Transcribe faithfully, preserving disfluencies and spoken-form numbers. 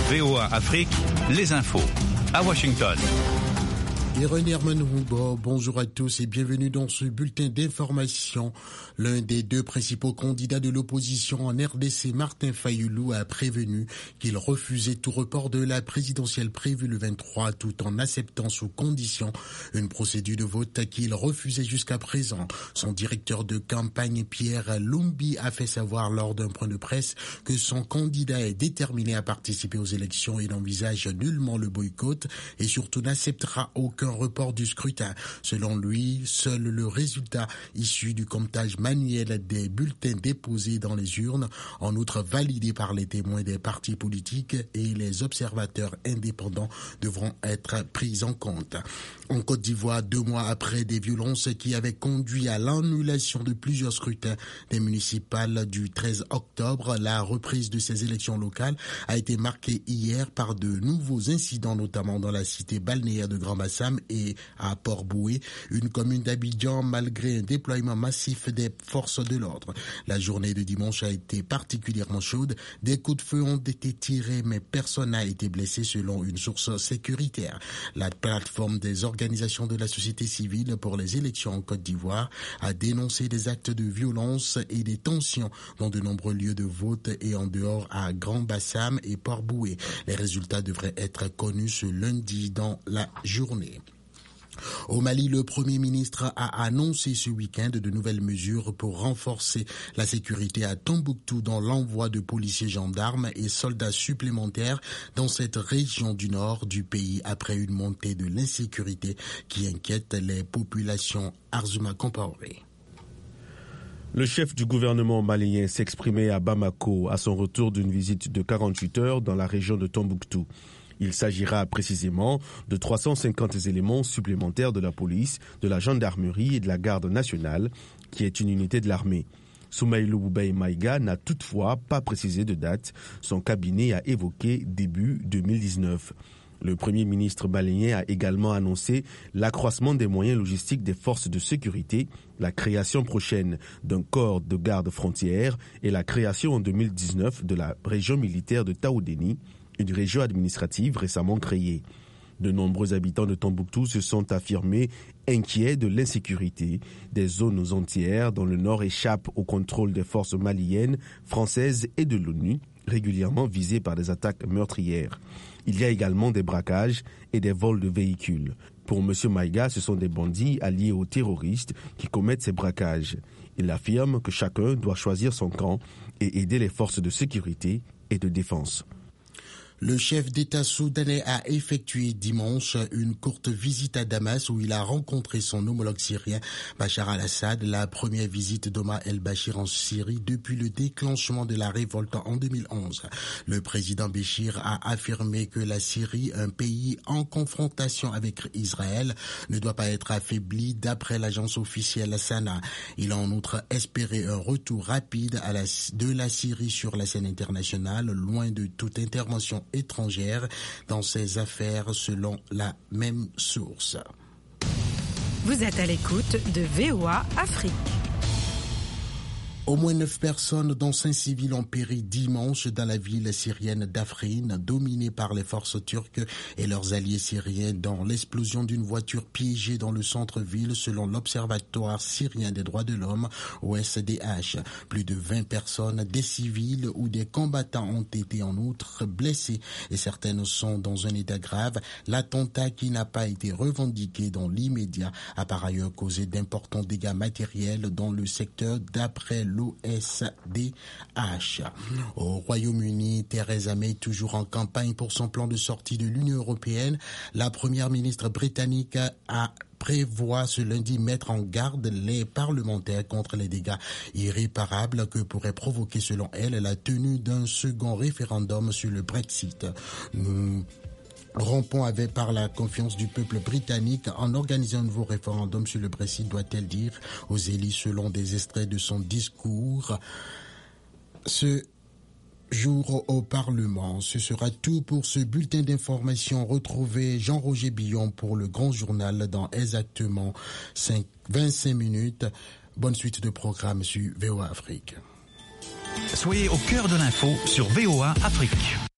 V O A Afrique, les infos. À Washington. Et René Hermanouba, bonjour à tous et bienvenue dans ce bulletin d'information. L'un des deux principaux candidats de l'opposition en R D C, Martin Fayulu, a prévenu qu'il refusait tout report de la présidentielle prévue le vingt-trois tout en acceptant sous condition une procédure de vote qu'il refusait jusqu'à présent. Son directeur de campagne, Pierre Lumbi, a fait savoir lors d'un point de presse que son candidat est déterminé à participer aux élections et n'envisage nullement le boycott et surtout n'acceptera aucun report du scrutin. Selon lui, seul le résultat issu du comptage manuel des bulletins déposés dans les urnes, en outre validé par les témoins des partis politiques et les observateurs indépendants, devront être pris en compte. En Côte d'Ivoire, deux mois après des violences qui avaient conduit à l'annulation de plusieurs scrutins des municipales du treize octobre, la reprise de ces élections locales a été marquée hier par de nouveaux incidents, notamment dans la cité balnéaire de Grand-Bassam et à Port-Boué, une commune d'Abidjan, malgré un déploiement massif des forces de l'ordre. La journée de dimanche a été particulièrement chaude. Des coups de feu ont été tirés, mais personne n'a été blessé selon une source sécuritaire. La plateforme des organisations de la société civile pour les élections en Côte d'Ivoire a dénoncé des actes de violence et des tensions dans de nombreux lieux de vote et en dehors à Grand-Bassam et Port-Boué. Les résultats devraient être connus ce lundi dans la journée. Au Mali, le Premier ministre a annoncé ce week-end de nouvelles mesures pour renforcer la sécurité à Tombouctou dans l'envoi de policiers, gendarmes et soldats supplémentaires dans cette région du nord du pays après une montée de l'insécurité qui inquiète les populations. Arzuma Compaoré. Le chef du gouvernement malien s'exprimait à Bamako à son retour d'une visite de quarante-huit heures dans la région de Tombouctou. Il s'agira précisément de trois cent cinquante éléments supplémentaires de la police, de la gendarmerie et de la garde nationale, qui est une unité de l'armée. Soumaïlou Boubei Maïga n'a toutefois pas précisé de date. Son cabinet a évoqué début deux mille dix-neuf. Le Premier ministre malien a également annoncé l'accroissement des moyens logistiques des forces de sécurité, la création prochaine d'un corps de garde frontière et la création en deux mille dix-neuf de la région militaire de Taoudéni, une région administrative récemment créée. De nombreux habitants de Tombouctou se sont affirmés inquiets de l'insécurité. Des zones entières dans le nord échappent au contrôle des forces maliennes, françaises et de l'ONU, régulièrement visées par des attaques meurtrières. Il y a également des braquages et des vols de véhicules. Pour M. Maïga, ce sont des bandits alliés aux terroristes qui commettent ces braquages. Il affirme que chacun doit choisir son camp et aider les forces de sécurité et de défense. Le chef d'État soudanais a effectué dimanche une courte visite à Damas où il a rencontré son homologue syrien Bachar al-Assad, la première visite d'Omar el-Bashir en Syrie depuis le déclenchement de la révolte en deux mille onze. Le président Béchir a affirmé que la Syrie, un pays en confrontation avec Israël, ne doit pas être affaibli d'après l'agence officielle Sana. Il a en outre espéré un retour rapide à la, de la Syrie sur la scène internationale, loin de toute intervention étrangère dans ces affaires, selon la même source. Vous êtes à l'écoute de V O A Afrique. Au moins neuf personnes, dont cinq civils, ont péri dimanche dans la ville syrienne d'Afrin, dominée par les forces turques et leurs alliés syriens, dans l'explosion d'une voiture piégée dans le centre-ville, selon l'Observatoire syrien des droits de l'homme, O S D H. Plus de vingt personnes, des civils ou des combattants, ont été en outre blessés et certaines sont dans un état grave. L'attentat, qui n'a pas été revendiqué dans l'immédiat, a par ailleurs causé d'importants dégâts matériels dans le secteur, d'après l'O S D H. Au Royaume-Uni, Theresa May, toujours en campagne pour son plan de sortie de l'Union européenne, la première ministre britannique a prévoit ce lundi mettre en garde les parlementaires contre les dégâts irréparables que pourrait provoquer, selon elle, la tenue d'un second référendum sur le Brexit. Nous rompons avec par la confiance du peuple britannique en organisant un nouveau référendum sur le Brexit, doit-elle dire aux élus, selon des extraits de son discours ce jour au Parlement. Ce sera tout pour ce bulletin d'information. Retrouvez Jean-Roger Billon pour le Grand Journal dans exactement vingt-cinq minutes. Bonne suite de programme sur V O A Afrique. Soyez au cœur de l'info sur V O A Afrique.